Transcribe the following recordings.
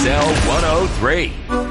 XL 103.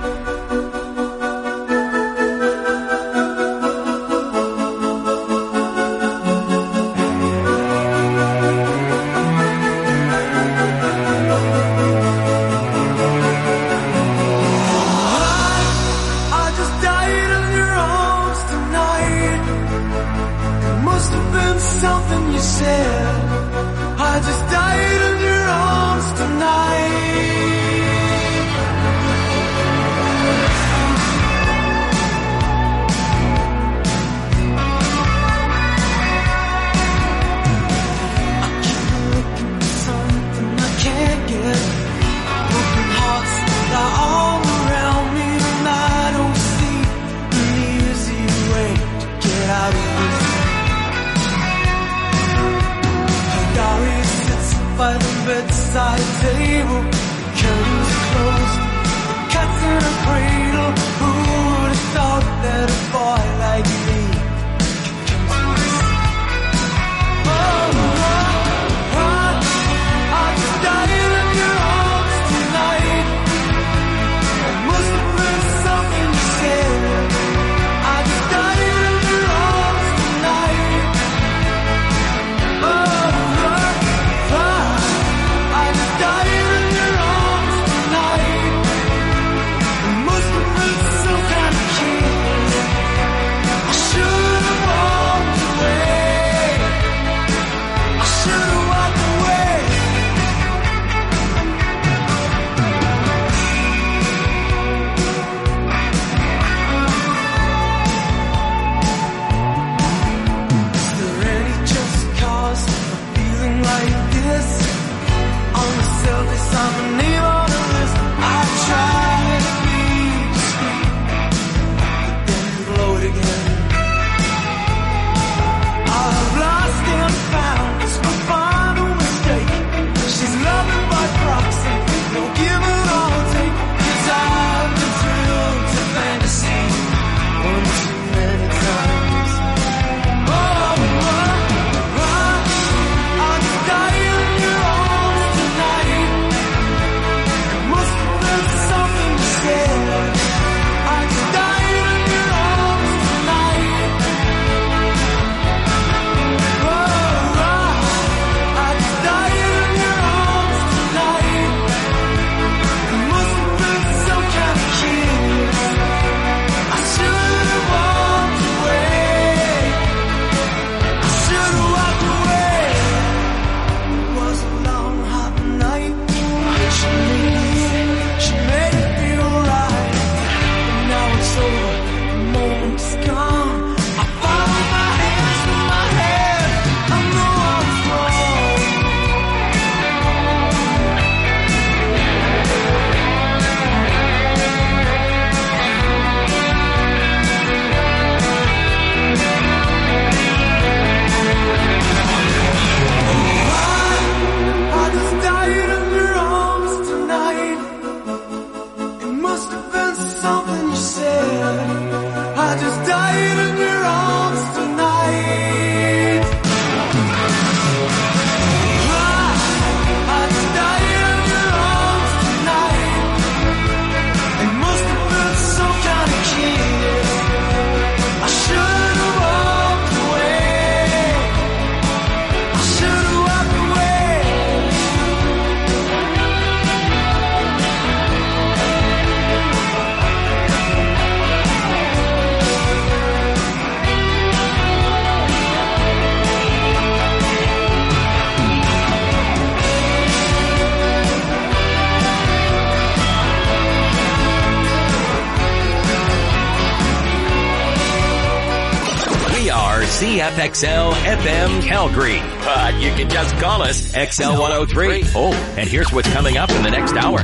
CFXL FM Calgary. But you can just call us XL 103. Oh, and here's what's coming up in the next hour.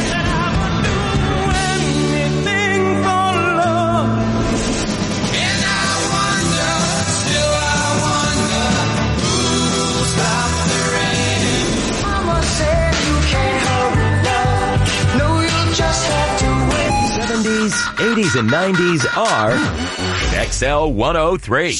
'70s, '80s, and '90s are XL 103.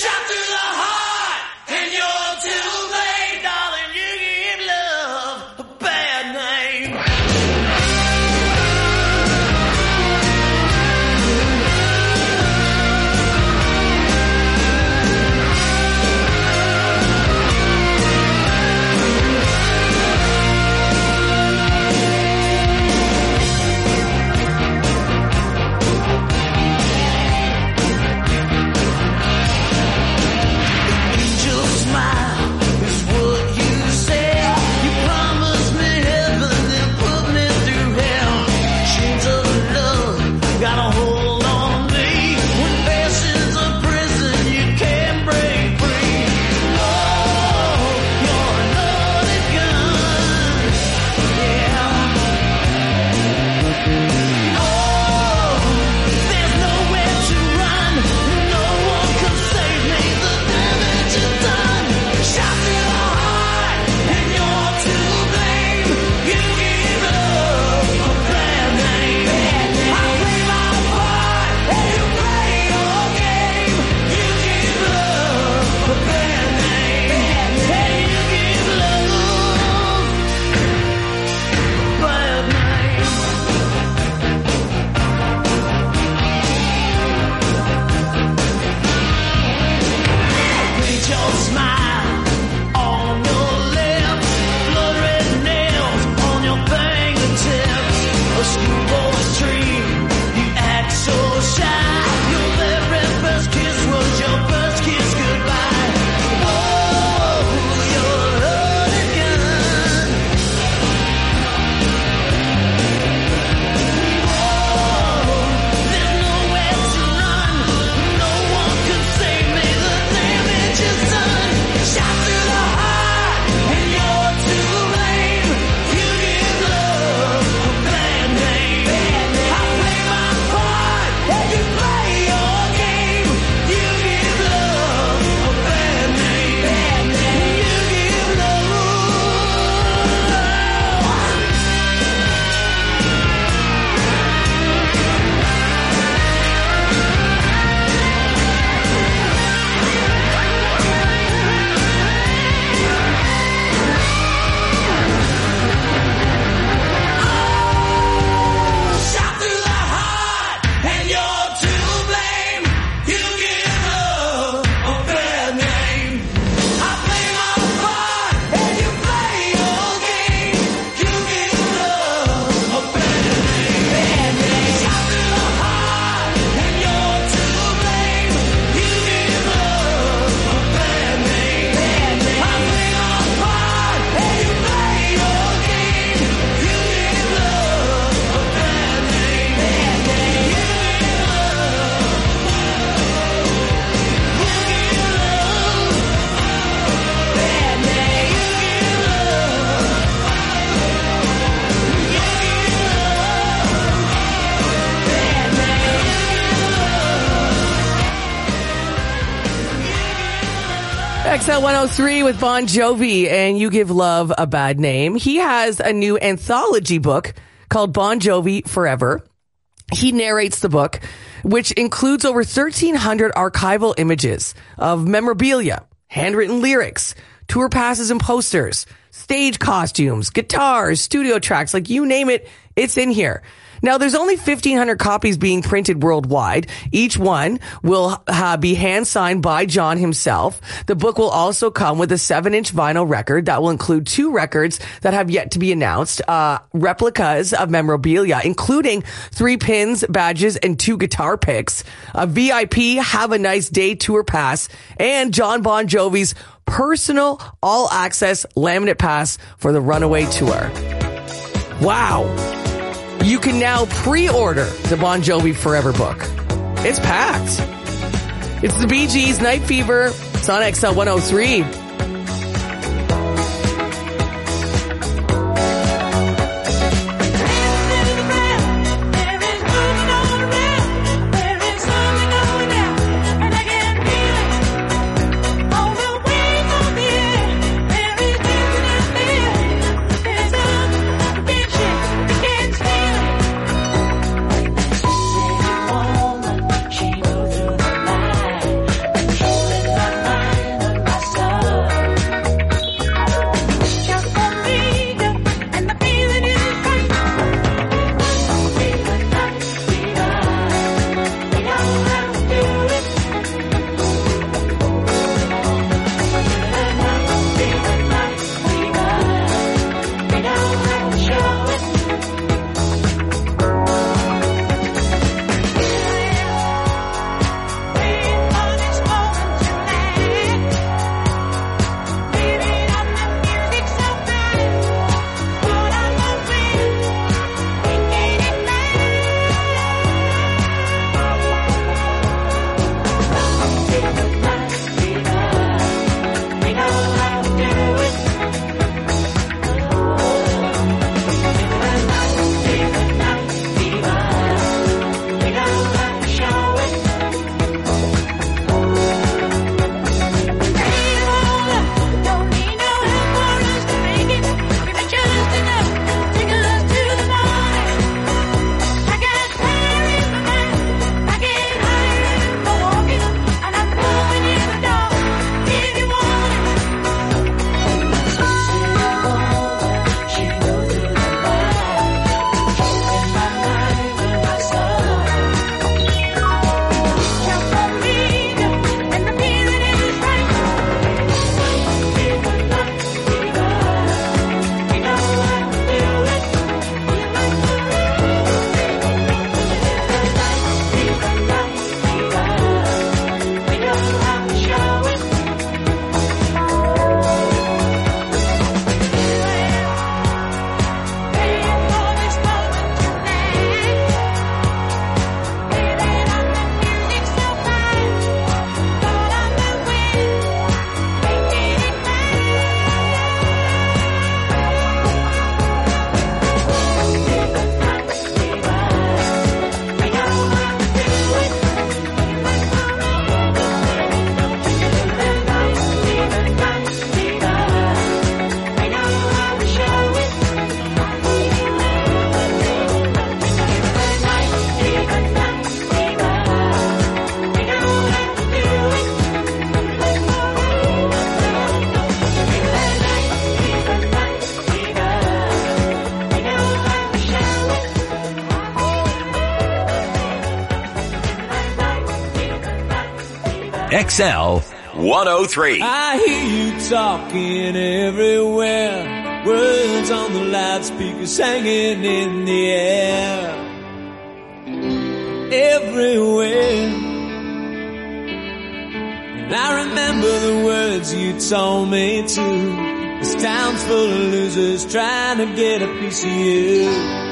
XL 103 with Bon Jovi and You Give Love a Bad Name. He has a new anthology book called Bon Jovi Forever. He narrates the book, which includes over 1,300 archival images of memorabilia, handwritten lyrics, tour passes and posters, stage costumes, guitars, studio tracks, like you name it, it's in here. Now, there's only 1,500 copies being printed worldwide. Each one will be hand-signed by John himself. The book will also come with a 7-inch vinyl record that will include 2 records that have yet to be announced, replicas of memorabilia, including 3 pins, badges, and 2 guitar picks, a VIP Have a Nice Day tour pass, and John Bon Jovi's personal all-access laminate pass for the Runaway Tour. Wow. You can now pre-order the Bon Jovi Forever book. It's packed. It's the Bee Gees, Night Fever. It's on XL 103. XL 103. I hear you talking everywhere. Words on the loudspeakers hanging in the air. Everywhere. And I remember the words you told me too. This town's full of losers trying to get a piece of you.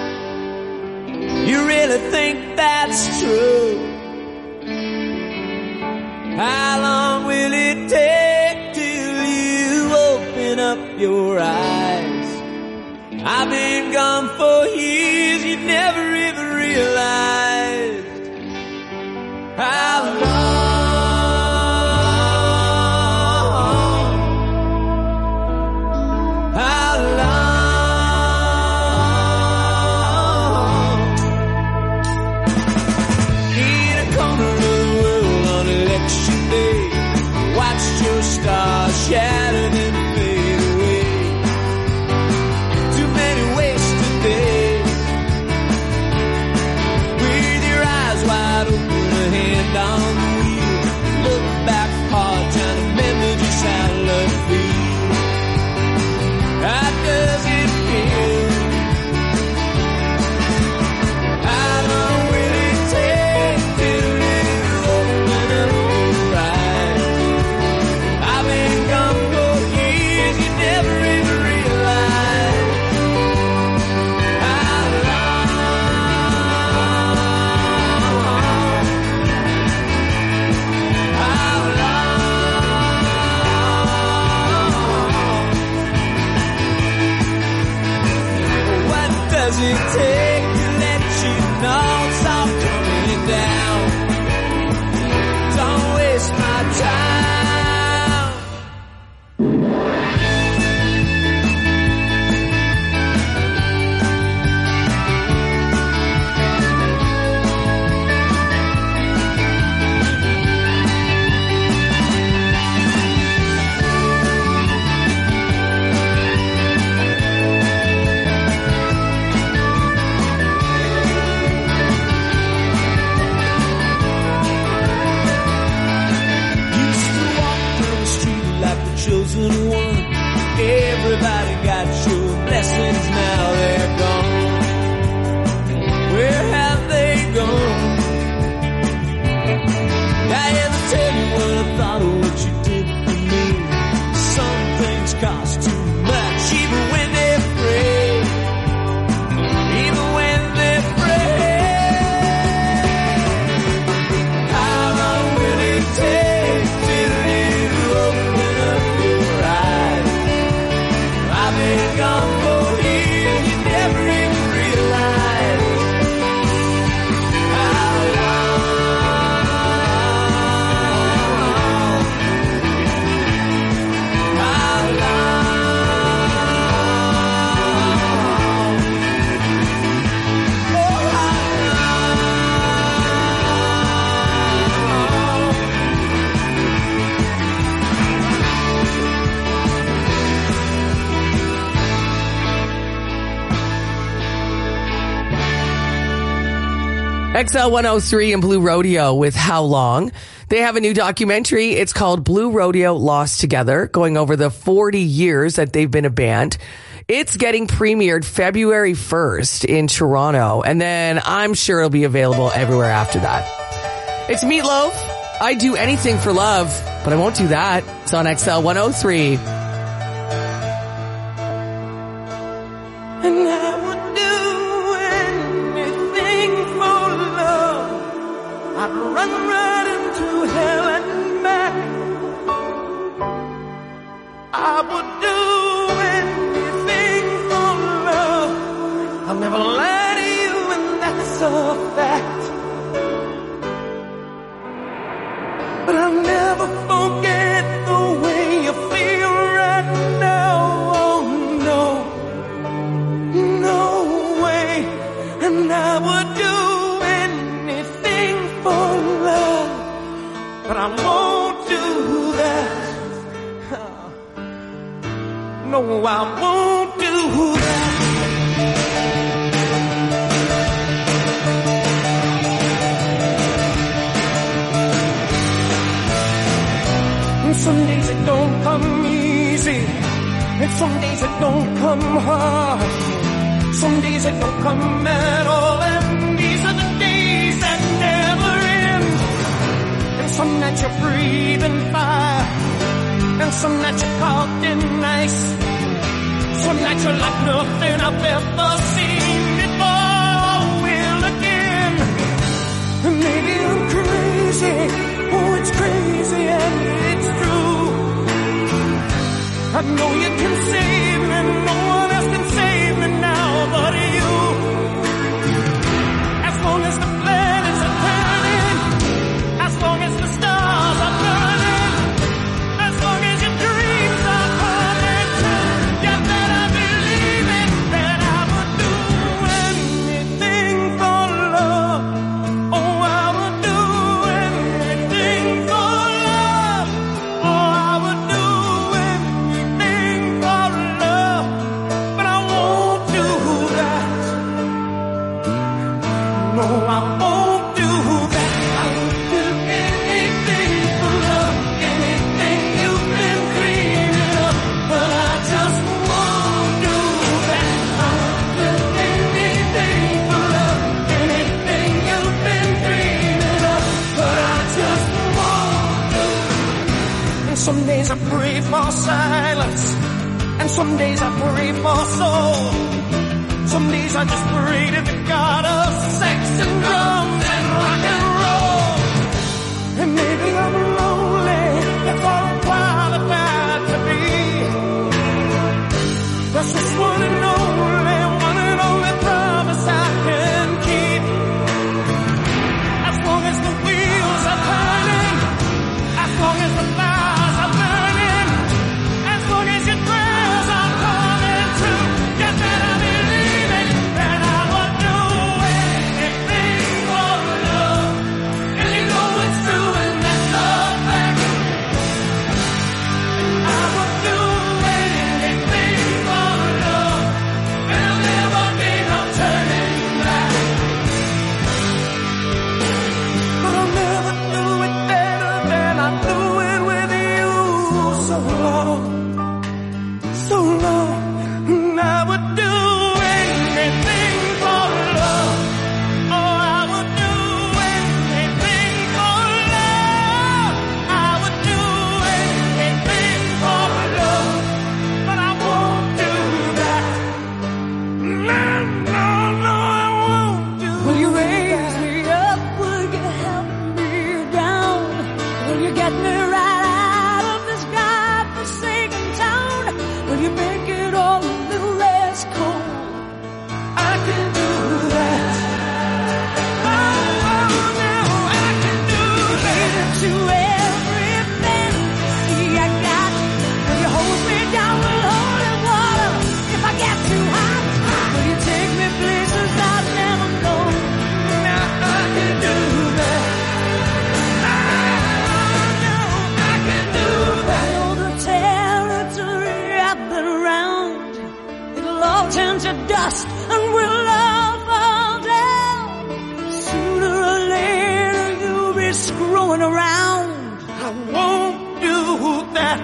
You really think that's true? How long will it take till you open up your eyes? I've been gone for years, you never even realized how long shattered and fade away. Too many wasted days. With your eyes wide open, a hand on the wheel. Look back hard, trying to remember just how love feels. How does it feel? How long will it take till you open up your eyes? I've been gone for years, you never even realized how long. What does it take to let you know it's all coming down? Don't waste my time. Used to walk down the street like the chosen one. Everybody got your blessings, now they're gone. Where have they gone? I ever tell you what I thought of what you did for me? Some things cost too much, even when they're free. Even when they're free. How long will it take till you open up your eyes? I've been gone for years, you never even realize how long. How long. Oh, how long. XL 103 and Blue Rodeo with How Long. They have a new documentary. It's called Blue Rodeo Lost Together, going over the 40 years that they've been a band. It's getting premiered February 1st in Toronto, and then I'm sure it'll be available everywhere after that. It's Meatloaf. I'd do anything for love, but I won't do that. It's on XL 103. And I would do anything for love. I'd run right into hell and back. I would do anything for love. I'll never lie to you, and that's a fact. But I'll never forget the way you feel right now. Oh no. No way, and I would do anything for love, but I won't do that. No, I won't do that. And some days it don't come easy, and some days it don't come hard. Some days it don't come at all, and these are the days that never end. And some nights you're breathing fire, and some nights you're caught in ice. Some nights you're like nothing I've ever seen before. Will again, and maybe I'm crazy. Oh, it's crazy and it's true. I know you can save me, no one else can save me now but you. As long as the planets are turning, as long as the stars are burning, as long as your dreams are coming true, you better believe it, that I would do anything for love. Oh, I would do anything for love. Oh, I would do some days I pray for silence, and some days I pray for soul. Some days I just pray to the God of sex and drums and rock and roll. And maybe I'm lonely, that's all I'm qualified to be. That's just one and only promise I can keep. As long as the wheels are turning, as long as the fires are burning, as long as your prayers are coming true, you better believe it, that I would do anything for love. And you know it's true and that's the fact. I would do anything for love. There'll never be no turning back. But I'll never do it better than I do it with you. So long, and I would do anything for love. Oh, I would do anything for love. I would do anything for love, but I won't do that. No, I won't do that. Will you raise me up? Will you help me down? Will you get me right out of this godforsaken town? Will you make it all a little less cold? I can do that. Oh, now I can do that. To every fantasy I got. Will you hold me down with holy water if I get too hot? Will you take me places I've never known? Now I can do that. I can do that. I know the territory I've been around. It'll all turn to dust and we'll all fall down. Sooner or later you'll be screwing around. I won't do that.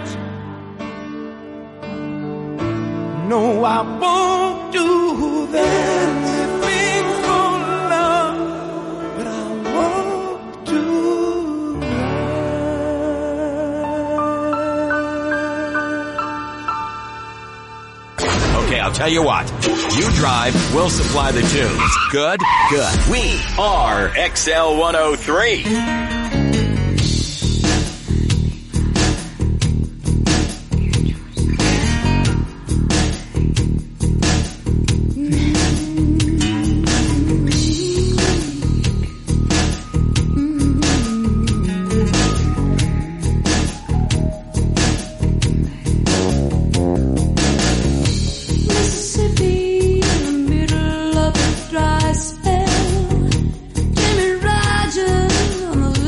No, I won't do that. Anything for love, but I won't do that. Okay, I'll tell you what. You drive, we'll supply the tunes. Good? Good. We are XL 103. Mississippi, in the middle of a dry spell. Jimmy Rogers on the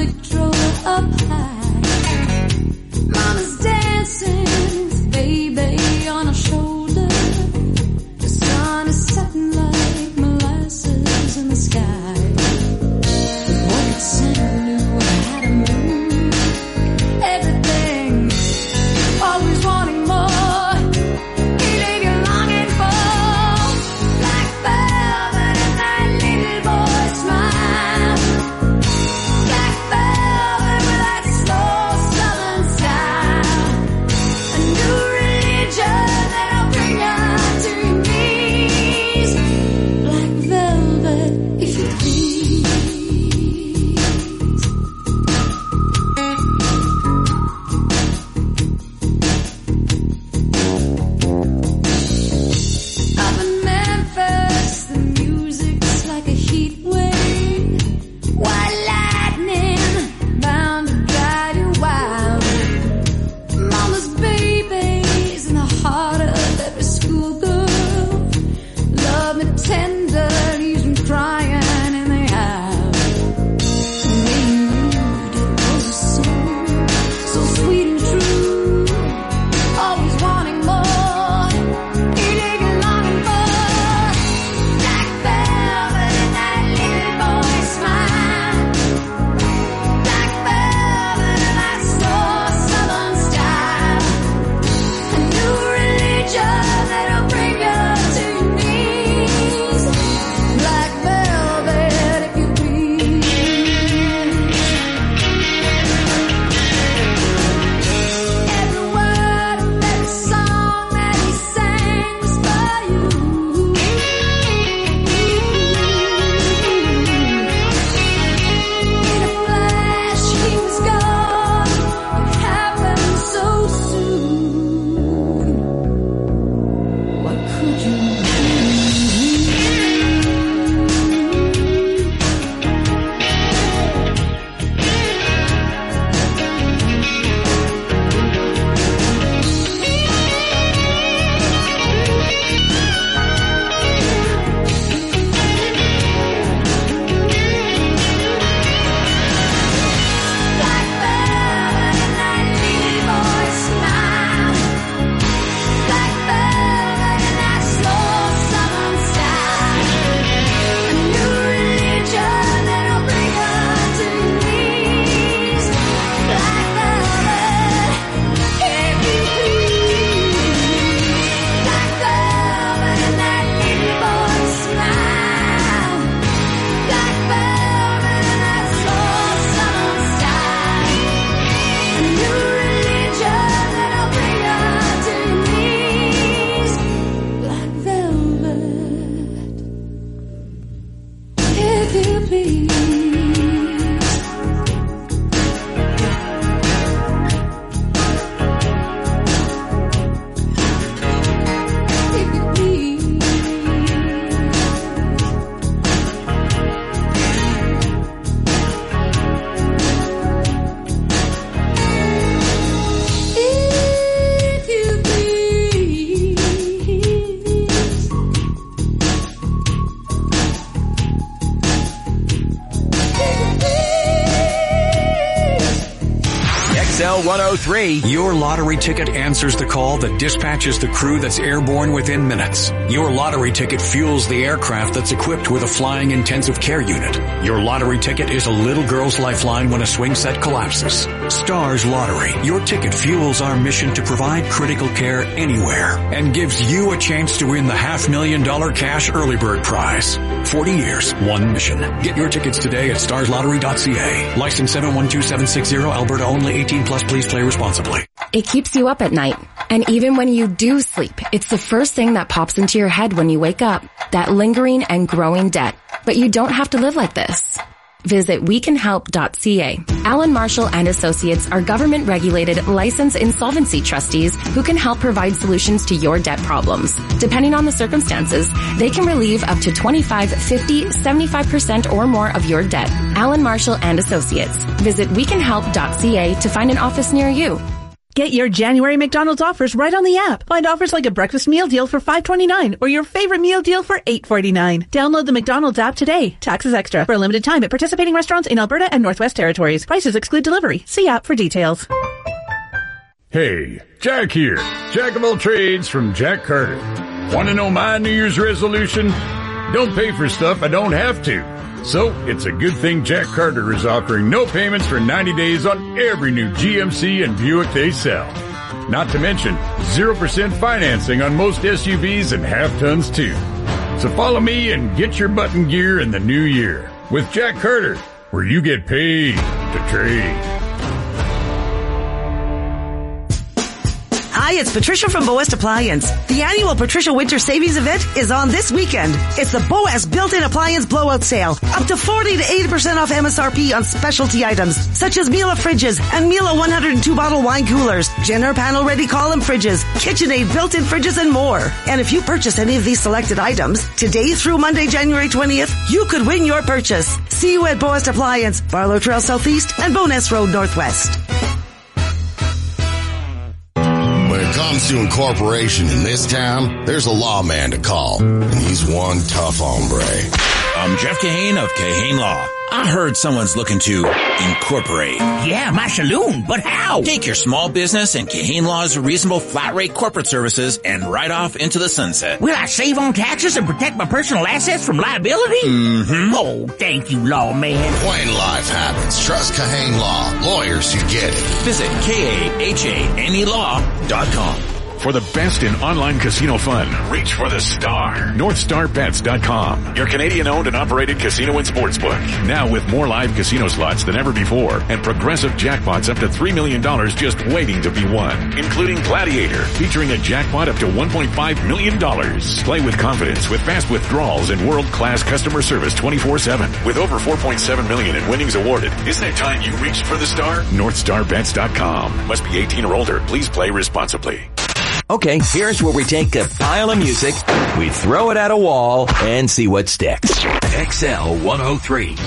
103. Your lottery ticket answers the call that dispatches the crew that's airborne within minutes. Your lottery ticket fuels the aircraft that's equipped with a flying intensive care unit. Your lottery ticket is a little girl's lifeline when a swing set collapses. Stars Lottery. Your ticket fuels our mission to provide critical care anywhere and gives you a chance to win the $500,000 cash early bird prize. 40 years, one mission. Get your tickets today at starslottery.ca. License 712760, Alberta only. 18 plus. Please play responsibly. It keeps you up at night. And even when you do sleep, it's the first thing that pops into your head when you wake up. That lingering and growing debt. But you don't have to live like this. Visit wecanhelp.ca. Allen Marshall and Associates are government-regulated, licensed insolvency trustees who can help provide solutions to your debt problems. Depending on the circumstances, they can relieve up to 25, 50, 75% or more of your debt. Allen Marshall and Associates. Visit wecanhelp.ca to find an office near you. Get your January McDonald's offers right on the app. Find offers like a breakfast meal deal for $5.29 or your favorite meal deal for $8.49. Download the McDonald's app today. Taxes extra. For a limited time at participating restaurants in Alberta and Northwest Territories. Prices exclude delivery. See app for details. Hey, Jack here. Jack of all trades from Jack Carter. Want to know my New Year's resolution? Don't pay for stuff I don't have to. So, it's a good thing Jack Carter is offering no payments for 90 days on every new GMC and Buick they sell. Not to mention, 0% financing on most SUVs and half-tons too. So follow me and get your button gear in the new year with Jack Carter, where you get paid to trade. Hi, it's Patricia from Boas Appliance. The annual Patricia Winter Savings Event is on this weekend. It's the Boas Built-In Appliance Blowout Sale. Up to 40 to 80% off MSRP on specialty items, such as Miele fridges and Miele 102-bottle wine coolers, Jenner panel-ready column fridges, KitchenAid built-in fridges, and more. And if you purchase any of these selected items, today through Monday, January 20th, you could win your purchase. See you at Boas Appliance, Barlow Trail Southeast, and Bowness Road Northwest. When it comes to incorporation in this town, there's a lawman to call, and he's one tough hombre. I'm Jeff Kahane of Kahane Law. I heard someone's looking to incorporate. Yeah, my saloon, but how? Take your small business and Kahane Law's reasonable flat rate corporate services and ride off into the sunset. Will I save on taxes and protect my personal assets from liability? Mm-hmm. Oh, thank you, lawman. When life happens, trust Kahane Law. Lawyers who get it. Visit KAHANElaw.com. For the best in online casino fun, reach for the star. NorthstarBets.com, your Canadian-owned and operated casino and sportsbook. Now with more live casino slots than ever before and progressive jackpots up to $3 million just waiting to be won, including Gladiator, featuring a jackpot up to $1.5 million. Play with confidence with fast withdrawals and world-class customer service 24/7. With over $4.7 million in winnings awarded, isn't it time you reached for the star? NorthstarBets.com. Must be 18 or older. Please play responsibly. Okay, here's where we take a pile of music, we throw it at a wall, and see what sticks. XL 103.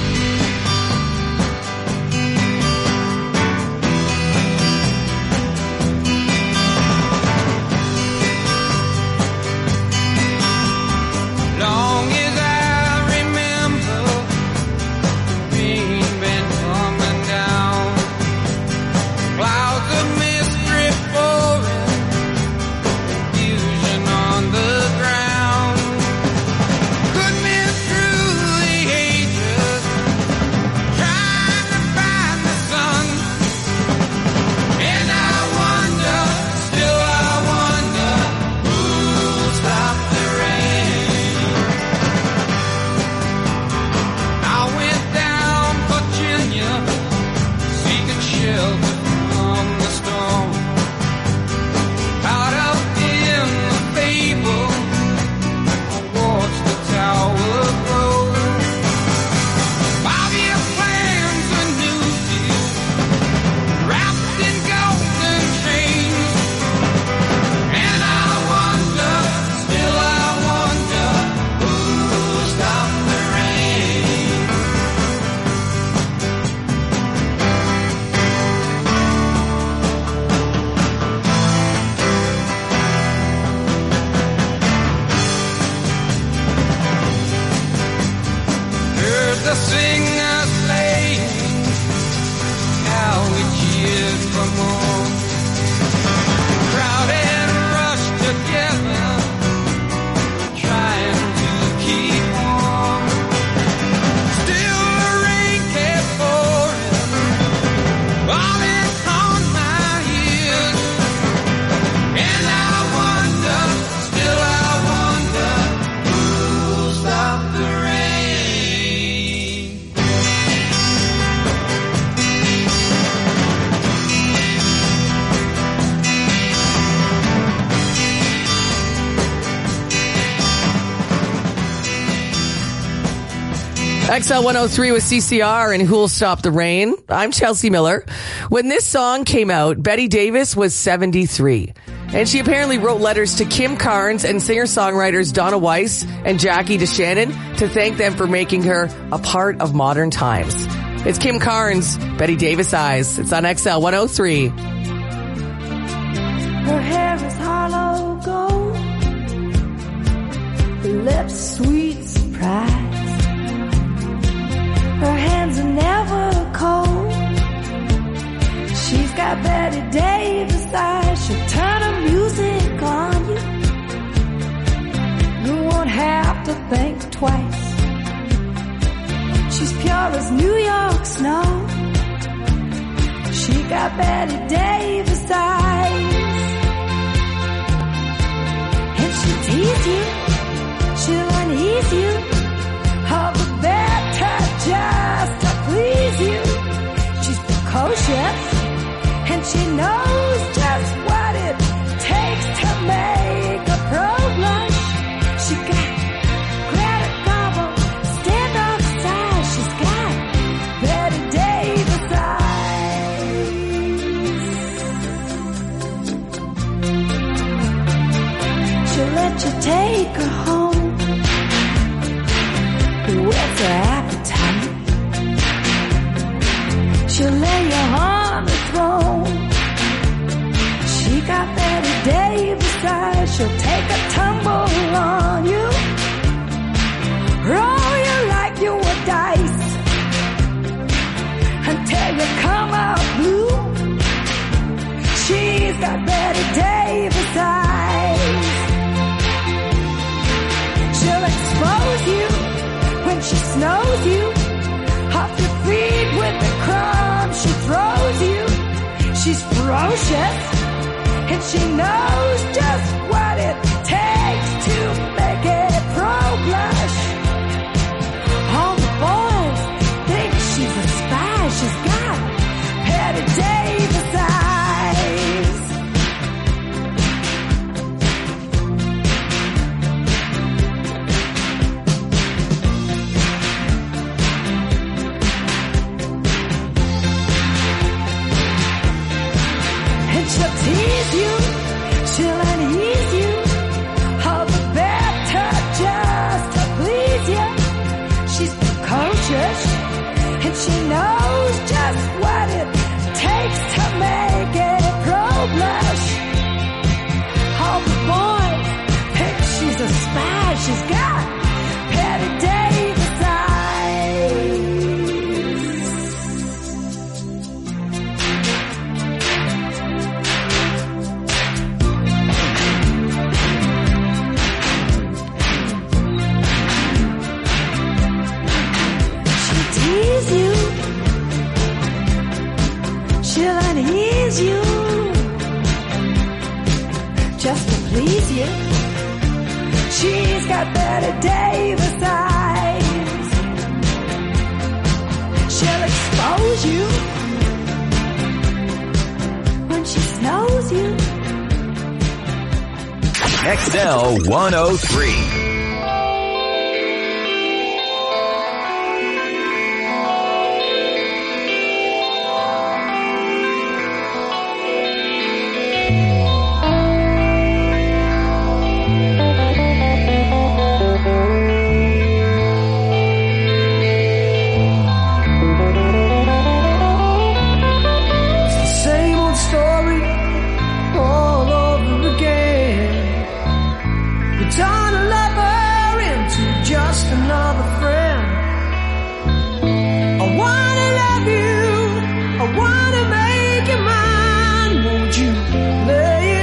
XL 103 with CCR and Who'll Stop the Rain. I'm Chelsea Miller. When this song came out, Betty Davis was 73. And she apparently wrote letters to Kim Carnes and singer-songwriters Donna Weiss and Jackie DeShannon to thank them for making her a part of modern times. It's Kim Carnes, Betty Davis Eyes. It's on XL 103. Her hair is hollow gold, her lips sweet surprise. Her hands are never cold. She's got Betty Davis eyes. She'll turn her music on you. You won't have to think twice. She's pure as New York snow. She got Betty Davis eyes. And she'll tease you, she'll unease you, all the better just to please you. She's precocious, and she knows just what it takes to make a pro blush. She got Greta Garbo, standoff size. She's got Betty Davis eyes. She'll let you take her home with her appetite. She'll lay you on the throne. She got Betty Davis eyes. She'll take a tumble on you, roll you like you were dice, until you come out blue. She's got Betty Davis eyes. She'll expose you when she snows you off your feet with the crumbs she throws you. She's ferocious, and she knows just what it takes to make it pro blush. All the boys think she's a spy. She's got Betty Davis eyes. She'll tease you, she'll unease you, all the better just to please you. She's precocious, and she knows just what it takes to make it pro blush. All the boys think she's a spy. She's got Betty Davis eyes. You. She'll unease you just to please you. She's got Betty Davis eyes. She'll expose you when she snows you. XL 103. Lay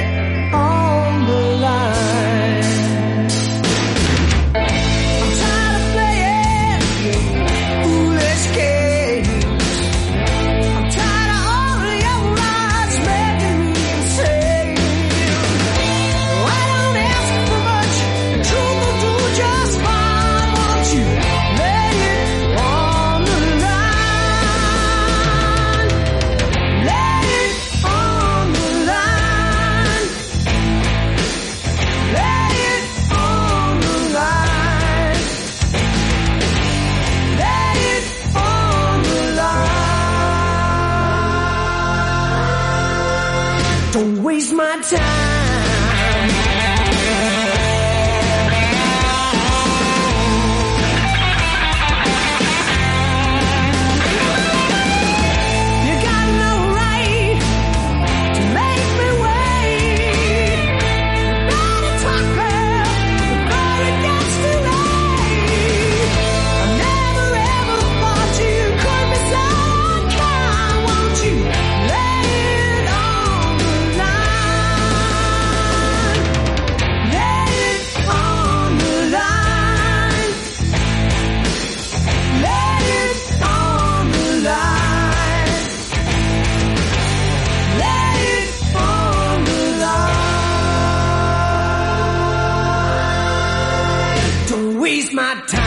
waste my time. You got no right to make me wait. Better talk, girl, before it gets too late. I never ever thought you could be so unkind. Won't you lay it on the line? Lay it on the line. Lay it on the line. Lay it on the line. Don't waste my time.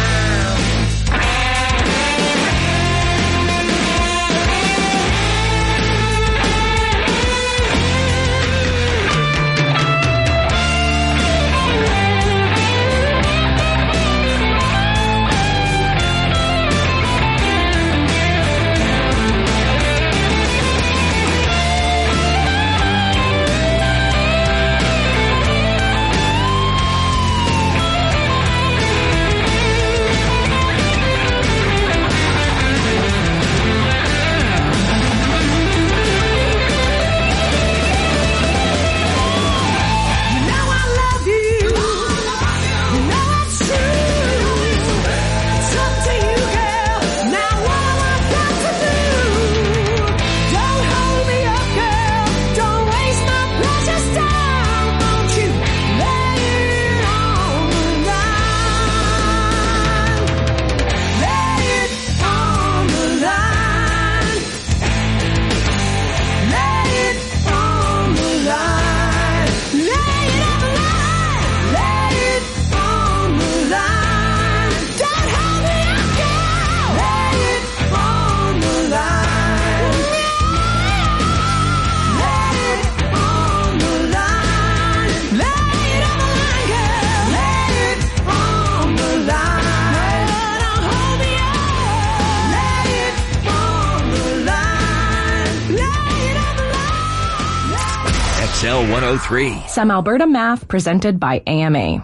XL 103. Some Alberta Math presented by AMA.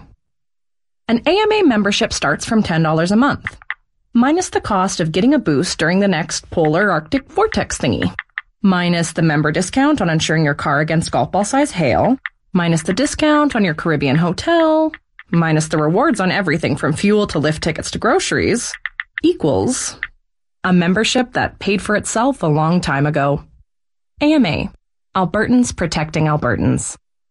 An AMA membership starts from $10 a month, minus the cost of getting a boost during the next polar Arctic vortex thingy, minus the member discount on insuring your car against golf ball size hail, minus the discount on your Caribbean hotel, minus the rewards on everything from fuel to lift tickets to groceries, equals a membership that paid for itself a long time ago. AMA. Albertans protecting Albertans.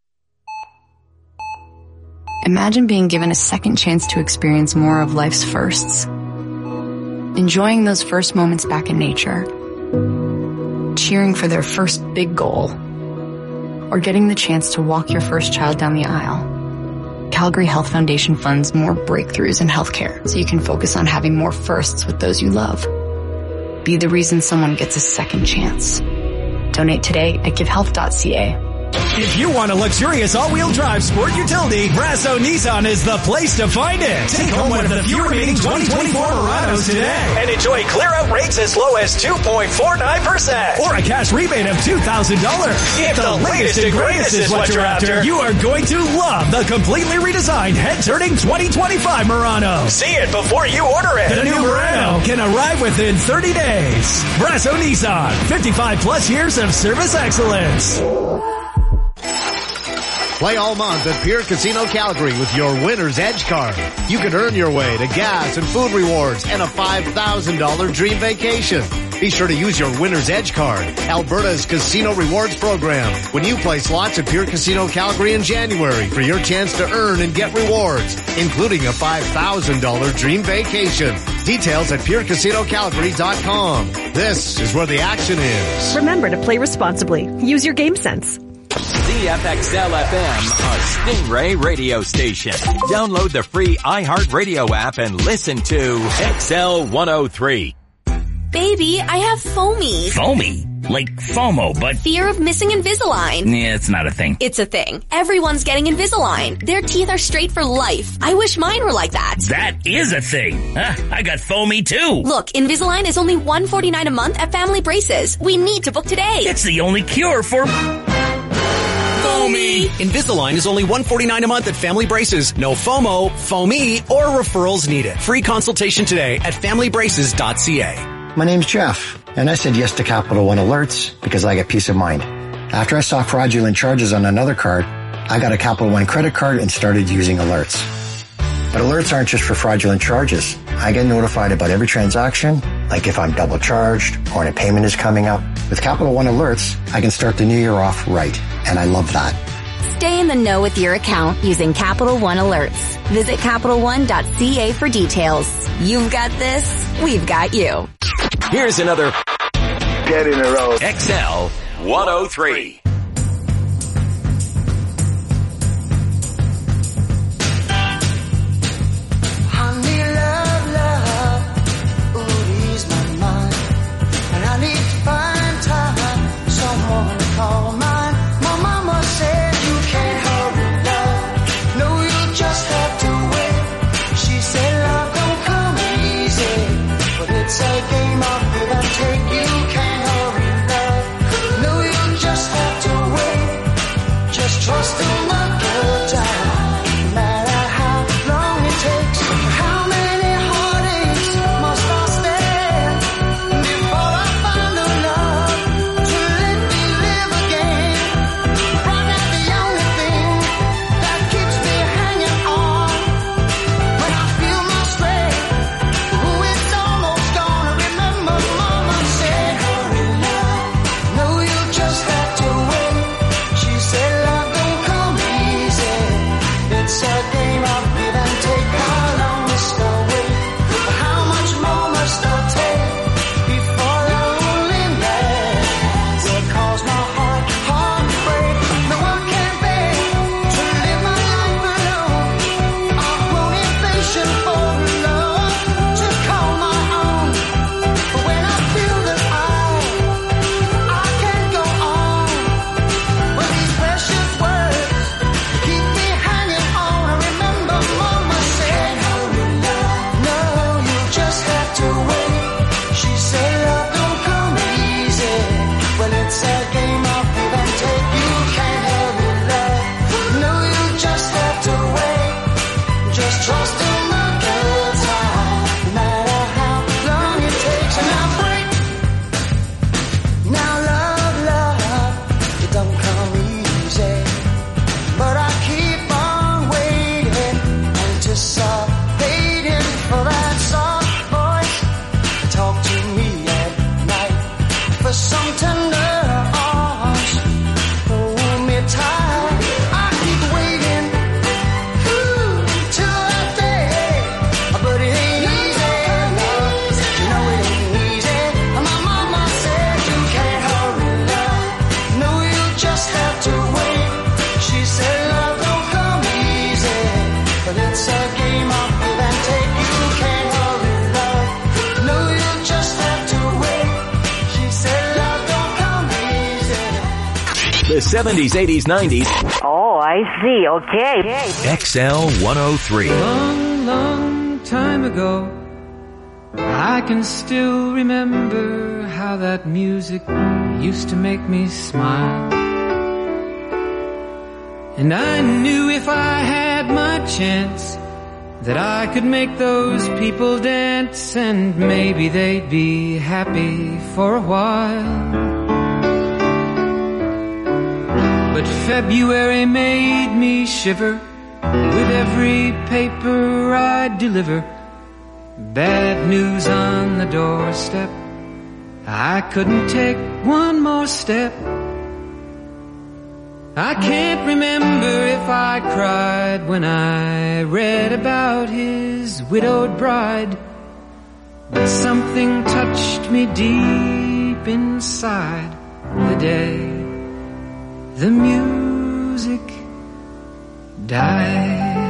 Imagine being given a second chance to experience more of life's firsts. Enjoying those first moments back in nature. Cheering for their first big goal. Or getting the chance to walk your first child down the aisle. Calgary Health Foundation funds more breakthroughs in healthcare so you can focus on having more firsts with those you love. Be the reason someone gets a second chance. Donate today at givehealth.ca. If you want a luxurious all-wheel drive sport utility, Brasso Nissan is the place to find it. Take home one of the few remaining 2024 Muranos today and enjoy clear-out rates as low as 2.49% or a cash rebate of $2,000. If the latest and greatest is what you're after, you are going to love the completely redesigned head-turning 2025 Murano. See it before you order it. The new Murano can arrive within 30 days. Brasso Nissan, 55 plus years of service excellence. Play all month at Pier Casino Calgary with your Winner's Edge card. You can earn your way to gas and food rewards and a $5,000 dream vacation. Be sure to use your Winner's Edge card, Alberta's casino rewards program, when you play slots at Pier Casino Calgary in January for your chance to earn and get rewards, including a $5,000 dream vacation. Details at PureCasinoCalgary.com. This is where the action is. Remember to play responsibly. Use your game sense. CFXL FM, a Stingray radio station. Download the free iHeartRadio app and listen to XL 103. Baby, I have foamies. Foamy? Like FOMO, but... Fear of missing Invisalign. Yeah, it's not a thing. It's a thing. Everyone's getting Invisalign. Their teeth are straight for life. I wish mine were like that. That is a thing. I got foamy too. Look, Invisalign is only $149 a month at Family Braces. We need to book today. It's the only cure for... Foamy. Invisalign is only $149 a month at Family Braces. No FOMO, foamy, or referrals needed. Free consultation today at familybraces.ca. My name's Jeff, and I said yes to Capital One Alerts because I get peace of mind. After I saw fraudulent charges on another card, I got a Capital One credit card and started using alerts. But alerts aren't just for fraudulent charges. I get notified about every transaction, like if I'm double charged or when a payment is coming up. With Capital One Alerts, I can start the new year off right, and I love that. Stay in the know with your account using Capital One Alerts. Visit CapitalOne.ca for details. You've got this, we've got you. Here's another Get in a row. XL 103. Honey, love, ooh, ease my mind. And I need to find time, someone to call mine. My mama said you can't hurry, love. No, you just have to wait. She said love don't come easy, but it's a game of give and take. You can't hurry, love. No, you just have to wait. Just trust in the good time, no matter how long it takes. How many heartaches must I stand before I find the love to let me live again? Right now the only thing that keeps me hanging on when I feel my strength, ooh, it's almost gone. Remember mama said, hurry love, no you just have to wait. She said love don't come easy, it's a game of give and take. How long must I wait? How much more must I take before loneliness will cause my heart to break? No one can bear to live my life alone. I've grown impatient for love to call my own. But when I feel that I can't go on with these precious words keep me hanging on. I remember mama said, hurry love, no you just have to wait. She said love don't come easy, well it's a game of give and take. You can't hurry love, no you just have to wait. Just trust in the good time, no matter how long it takes. And I break now love, it don't come easy, but I keep on waiting, anticipating for that soft voice to talk to me at night, for some tender arms hold me tight. I keep waiting, ooh, till that day, but it ain't easy, no, you know it ain't easy. My mama said you can't hurry love, no you just have to wait. She said love don't come easy, but it's a game of give and take. You can't hurry love, no you just have to wait. She said love don't come easy. The 70s, 80s, 90s. Oh, I see. Okay. XL 103. Long, long time ago, I can still remember how that music used to make me smile. And I knew if I had my chance that I could make those people dance, and maybe they'd be happy for a while. But February made me shiver with every paper I deliver. Bad news on the doorstep, I couldn't take one more step. I can't remember if I cried when I read about his widowed bride, but something touched me deep inside the day the music died.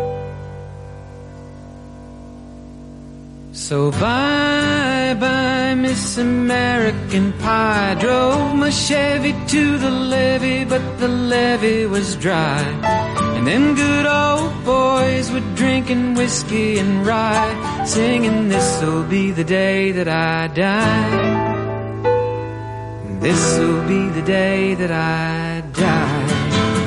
So bye-bye, Miss American Pie. Drove my Chevy to the levee, but the levee was dry. And them good old boys were drinking whiskey and rye, singing, this'll be the day that I die. This'll be the day that I die.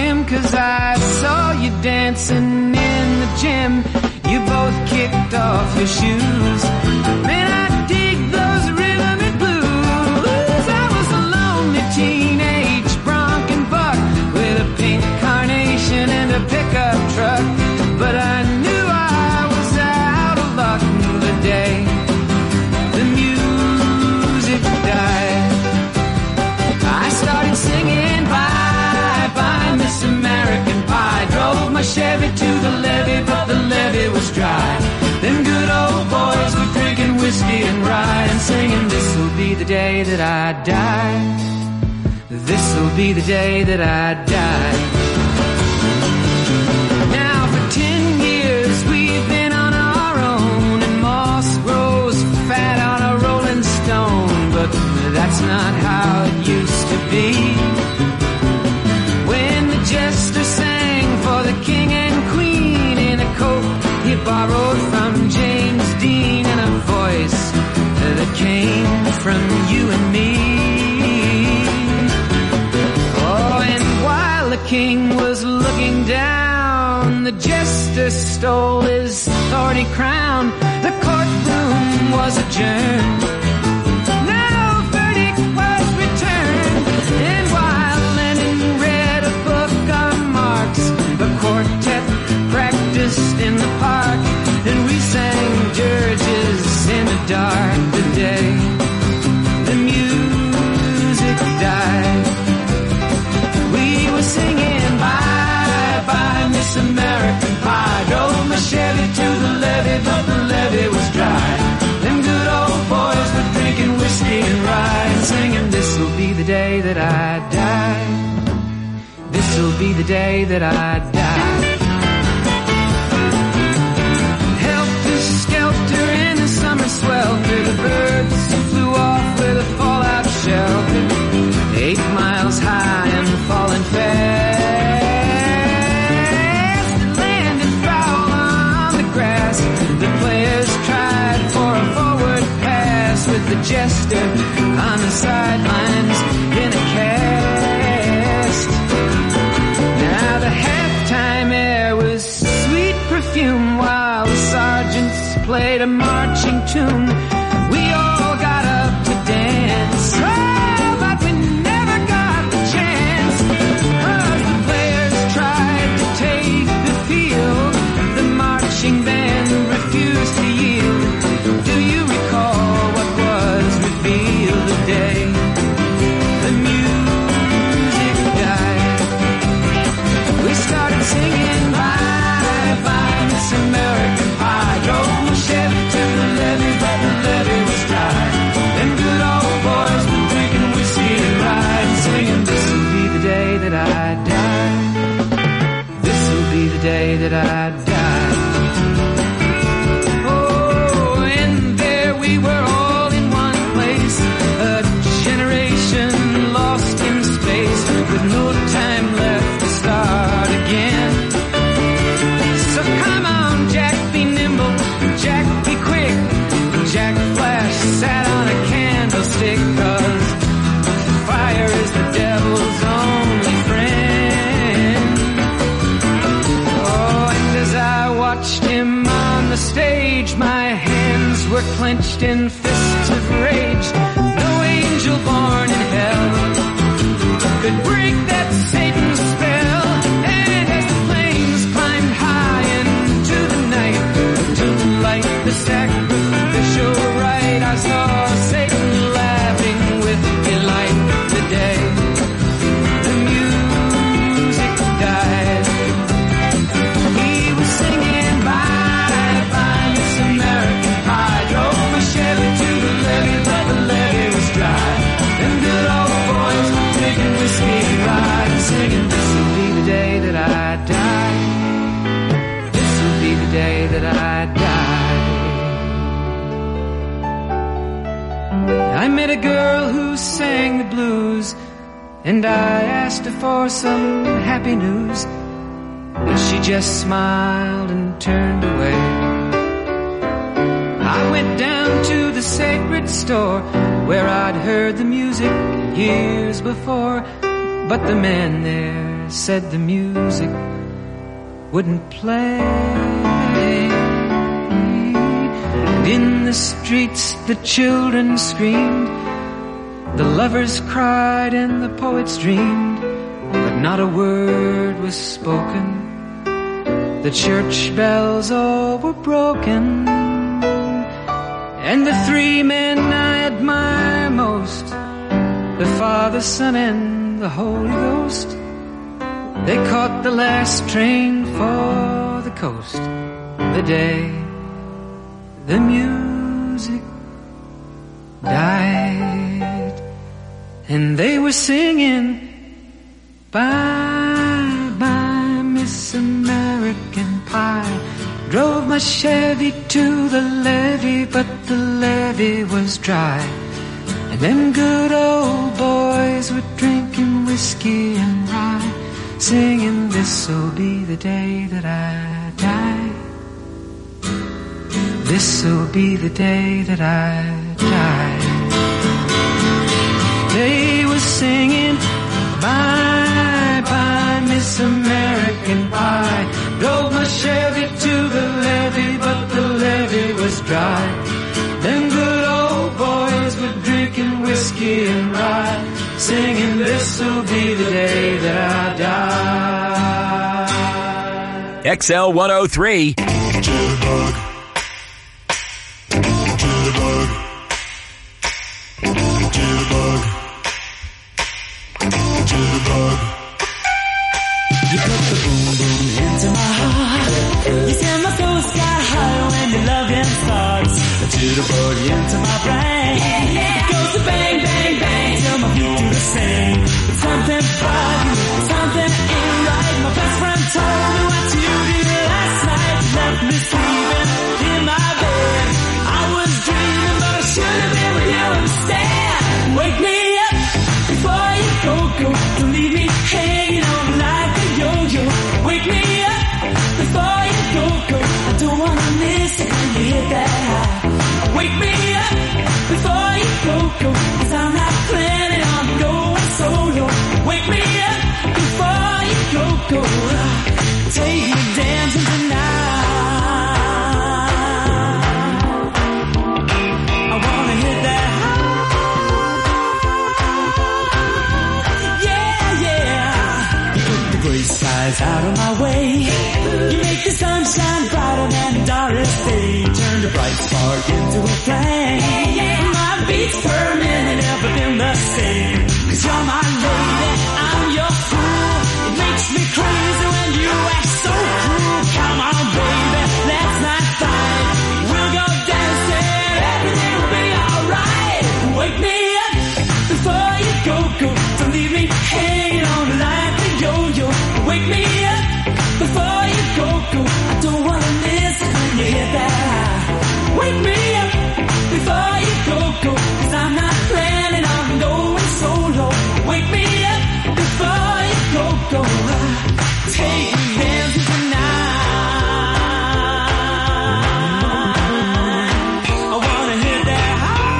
him 'cause I saw you dancing in the gym. You both kicked off your shoes. Man, I dig those rhythm and blues. I was a lonely teenage bronc and buck with a pink carnation and a pickup truck. But I knew I was out of luck the day the music died. I started singing bye, bye, Miss American Pie. Drove my Chevy to the levee, but the levee was dry. Them good old boys were drinking whiskey and rye and singing, this'll be the day that I die. This'll be the day that I die. Now for 10 years we've been on our own, and moss grows fat on a rolling stone. But that's not how it used to be. When the jester sang for the king and queen in a coat he borrowed from James Dean, and a voice that came from you and me. Oh, and while the king was looking down, the jester stole his thorny crown. The courtroom was adjourned. No verdict was returned. And while Lennon read a book on Marx, the quartet practiced in the park, and we sang dirges in the dark. The day the music died, we were singing bye, bye, Miss American Pie. Drove my Chevy to the levee, but the levee was dry. Them good old boys were drinking whiskey and rye and singing, this'll be the day that I die. This'll be the day that I die. Helter-skelter in the summer swelter, the birds flew off with a fallout shelter. 8 miles high and falling fast. It landed foul on the grass. The players tried for a forward pass with the jester on the sidelines in a cast. Now the halftime air was sweet perfume while the sergeants played a marching tune. We all got up to dance. Oh, but we never got the chance, 'cause the players tried to take the field. The marching band refused to yield. Do you recall what was revealed the day the music died? We started singing bye, bye, Miss American Pie. Drove my Chevy to the levee, but the levee was dry. Them good old boys were drinking whiskey and rye and singing, this'll be the day that I die. This'll be the day that I die. Oh, and there we were all in one place, a generation lost in space with no time left to start again. So come on, Jack, be nimble, Jack, be quick. Jack Flash sat on a candlestick, 'cause fire is the devil's only friend. Oh, and as I watched him on the stage, my hands were clenched in fists of rage. No angel born in hell could break that Satan spell. And as the flames climbed high into the night to light the sacrificial rite, I saw Satan laughing with delight the day the music died. He was singing bye, bye, Miss American Pie. Drove my Chevy to the levee, but the levee was dry. Them good old boys drinking whiskey and rye and singing, this'll be the day that I die. This'll be the day that I die. I met a girl who sang the blues, and I asked her for some happy news, but she just smiled and turned away. I went down to the sacred store where I'd heard the music years before, but the man there said the music wouldn't play. And in the streets the children screamed, the lovers cried and the poets dreamed, but not a word was spoken. The church bells all were broken. And the three men I admire most, the Father, Son, and the Holy Ghost, they caught the last train for the coast the day the music died. And they were singing, bye, bye, Miss American Pie. Drove my Chevy to the levee, but the levee was dry. And them good old boys were drinking whiskey and rye, singing, this'll be the day that I die. This'll be the day that I die. They were singing, bye, bye, Miss American Pie. Drove my Chevy to the levee, but the levee was dry. Them good old boys were drinking whiskey and rye, singing, this'll be the day that I die. XL 103. Jitterbug. Jitterbug. Jitterbug. Jitterbug. You put the boom boom into my heart. You send my soul sky high when your loving starts. A jitterbug into my brain. It goes to bang, bang, bang till my feet do the same. But something about you, something ain't right. My best friend told me what you did last night. Left me sleeping in my bed. I was dreaming, but I should have been with you instead. Wake me up before you go. Don't leave me hanging on like a yo-yo. Wake me up before you go. I don't wanna miss it when you hit that high. Wake me up before you go. Cause I'm not planning on going solo. Wake me up before you go. Take me dancing tonight. I wanna hit that high. Yeah, yeah. You put the gray skies out of my way. You make the sunshine brighter than the darkest day. Turn the bright spark into a flame. My beats per minute have been the same. Cause you're my lady, I'm your fool. It makes me crazy when you act so cruel. Come on, baby, let's not fight. We'll go dancing, everything will be alright. Wake me up before you go. Don't leave me hanging on like a yo-yo. Wake me up before you go. I don't wanna miss it when you hit that high. Wake me up before you go. Cause I'm not planning on going solo. Wake me up before you go. Take me dancing tonight. I wanna hit that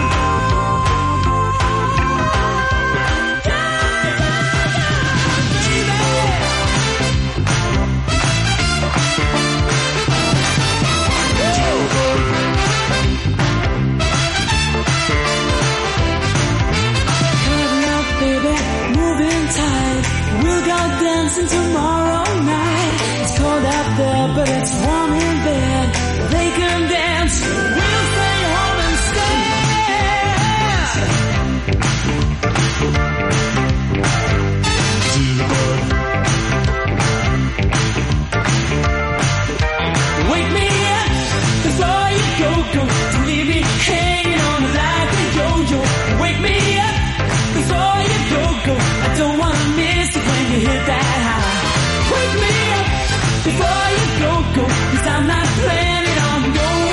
dancing tomorrow night. It's cold out there, but it's warm in bed. They can dance, we'll stay home instead. Wake me up before you go. Don't leave me hanging on like a yo-yo. Wake me up before you go. I don't wanna miss it when you hit that high. Wake me up before you go. Cause I'm not planning on going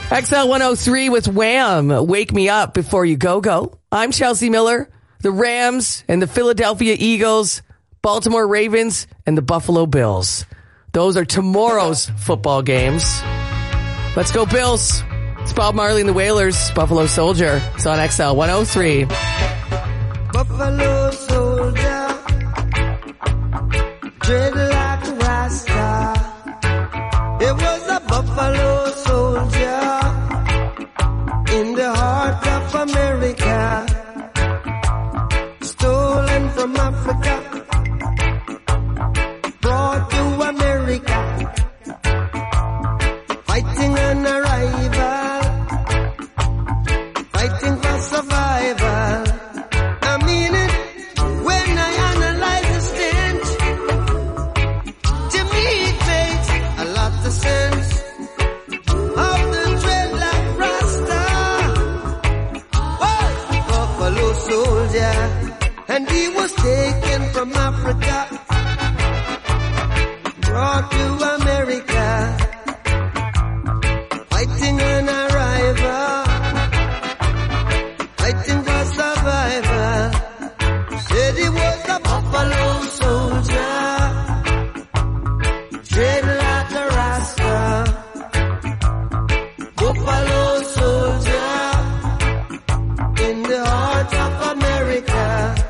XL 103 with Wham! Wake Me Up Before You Go. I'm Chelsea Miller. The Rams and the Philadelphia Eagles, Baltimore Ravens, and the Buffalo Bills. Those are tomorrow's football games. Let's go Bills. It's Bob Marley and the Wailers, Buffalo Soldier. It's on XL 103. Buffalo soldier, dread like a rasta. It was a buffalo soldier in the heart of America, stolen from Africa, brought to America, fighting an arrival, fighting for survival. I mean it when I analyze the stench. To me it makes a lot of sense. Of the dreadlock rasta, buffalo soldier, and he was taken from Africa, brought to America, fighting an arrival, fighting for survival. Said he was a buffalo soldier, dread like a rasta. Buffalo soldier in the heart of America.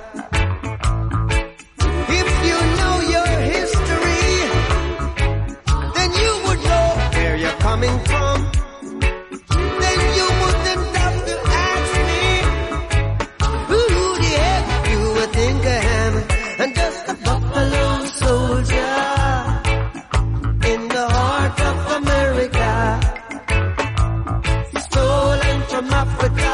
If you know your history, then you would know where you're coming from. Then you wouldn't have to ask me who the heck you would think I am. And just a buffalo soldier in the heart of America, stolen from Africa,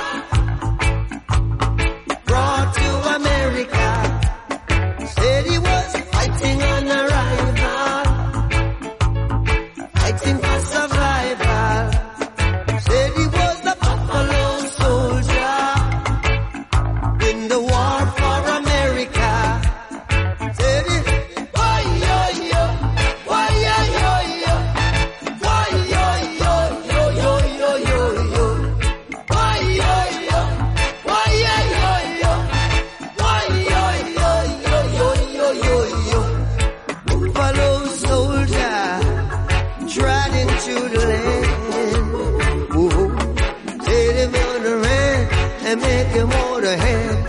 brought to America. Said he was fighting an arrival, fighting for survival. Said he was the buffalo soldier in the war for America. Said he, why yo yo, why yo yo yo, why yo yo yo yo yo yo yo, why yo yo, why yo yo yo, why yo yo yo yo yo yo yo. Buffalo soldier tried into the land. Whoa, said him on the land and make him hold a hand.